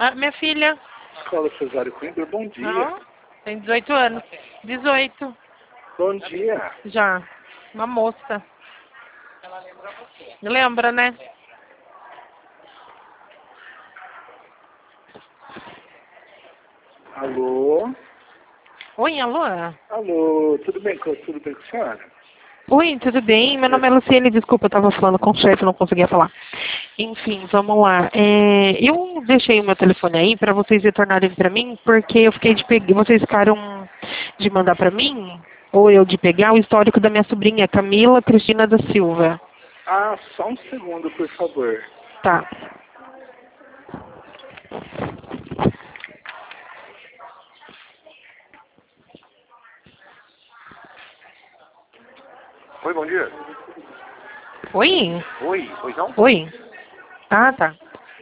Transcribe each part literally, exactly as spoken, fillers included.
Ah, minha filha. Escola Cesário Coimbra, bom dia. Ah, tem dezoito anos. dezoito. Bom dia. Já. Uma moça. Lembra, né? Alô? Oi, alô? Alô, tudo bem, com- tudo bem com a senhora? Oi, tudo bem? Meu nome é Luciene, desculpa, eu estava falando com o chefe, não conseguia falar. Enfim, vamos lá. É, eu deixei o meu telefone aí para vocês retornarem para mim, porque eu fiquei de pegar, vocês ficaram de mandar para mim, ou eu de pegar, o histórico da minha sobrinha, Camila Cristina da Silva. Ah, só um segundo, por favor. Tá. Oi, bom dia. Oi? Oi, pois não? Oi? Ah, tá.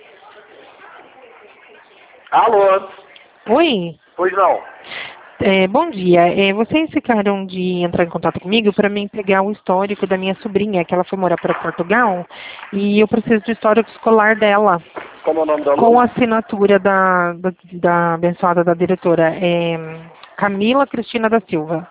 Alô? Oi? Pois não? É, bom dia. É, vocês ficaram de entrar em contato comigo para mim pegar o histórico da minha sobrinha, que ela foi morar para Portugal, e eu preciso do histórico escolar dela, Como é o nome da com a aluna? assinatura da, da, da abençoada da diretora, é, Camila Cristina da Silva.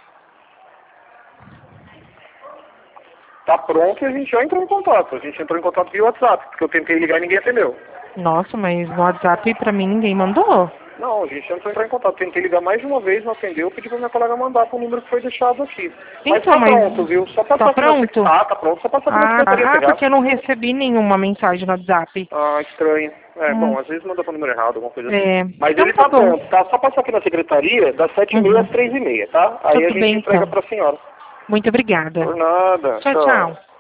Tá pronto e a gente já entrou em contato. A gente entrou em contato via WhatsApp, porque eu tentei ligar e ninguém atendeu. Nossa, mas no WhatsApp para mim ninguém mandou. Não, a gente entrou entrar em contato. Tentei ligar mais de uma vez, não atendeu, pedi pra minha colega mandar pro número que foi deixado aqui. Mas Então, tá mas pronto, viu? Só passar tá aqui na sec- pronto? Tá, tá pronto, só passar aqui na Ah, secretaria ah, pegar. porque eu não recebi nenhuma mensagem no WhatsApp. Ah, estranho. É, Hum. bom, às vezes manda pro número errado, alguma coisa assim. É, Mas então ele tá tá bom. pronto, tá? Só passar aqui na secretaria, das sete e meia Uhum. às três e meia, tá? Aí a Tudo gente bem, entrega então. pra senhora. Muito obrigada. Por nada. Tchau, tchau.